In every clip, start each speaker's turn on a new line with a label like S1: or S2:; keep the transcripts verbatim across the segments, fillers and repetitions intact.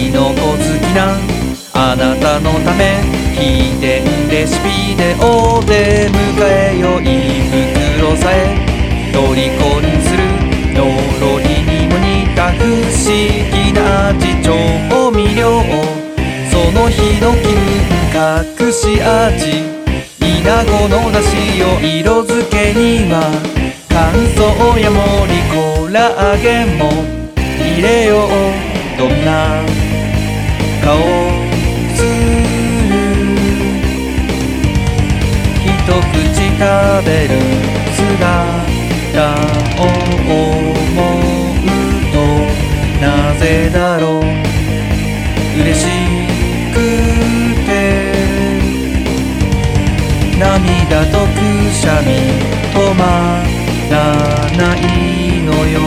S1: キノコ好きなあなたのため秘伝レシピでお出迎えよ。胃袋さえ虜にするのろりにも似た不思議な味調味料。その日の気分隠し味イナゴの出汁を色付けには乾燥や森コラーゲンも入れよう。どんな顔する一口食べる姿を思うとなぜだろう嬉しくて涙とくしゃみ止まらないのよ。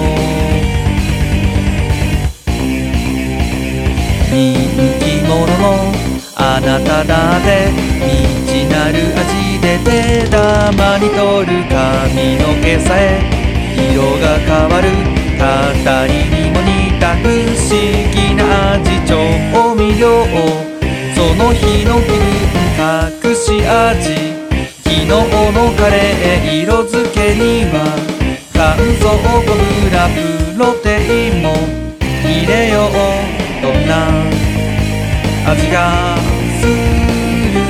S1: 人気者のあなただって未知なる味で手玉に取る髪の毛さえ色が変わるたたりにも似た不思議な味調味料。その日の気分隠し味昨日のカレー色付けには乾燥コブラプロテインも入れよう。どんな味がする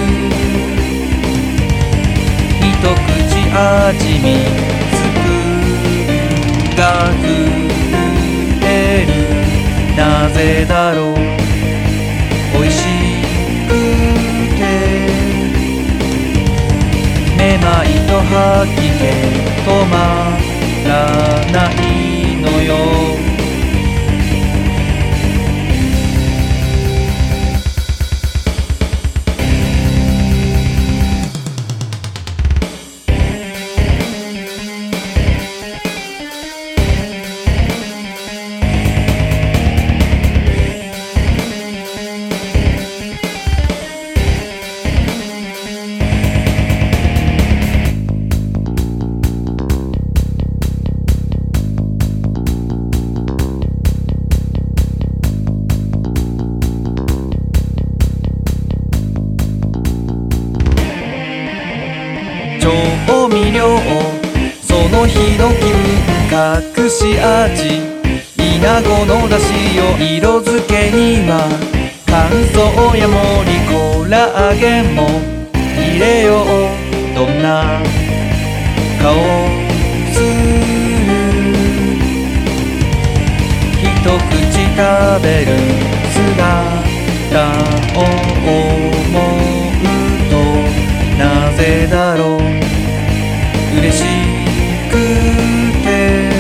S1: 一口味見スプーンが震えるなぜだろうおいしくてめまいと吐き気止まらないのよ。調味料その日の気分隠し味イナゴの出汁を色付けには乾燥や森コラーゲンも入れよう。どんな顔する一口食べる姿を思うとなぜだろう嬉しくて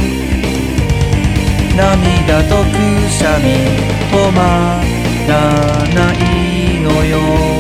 S1: 涙とくしゃみ止まらないのよ。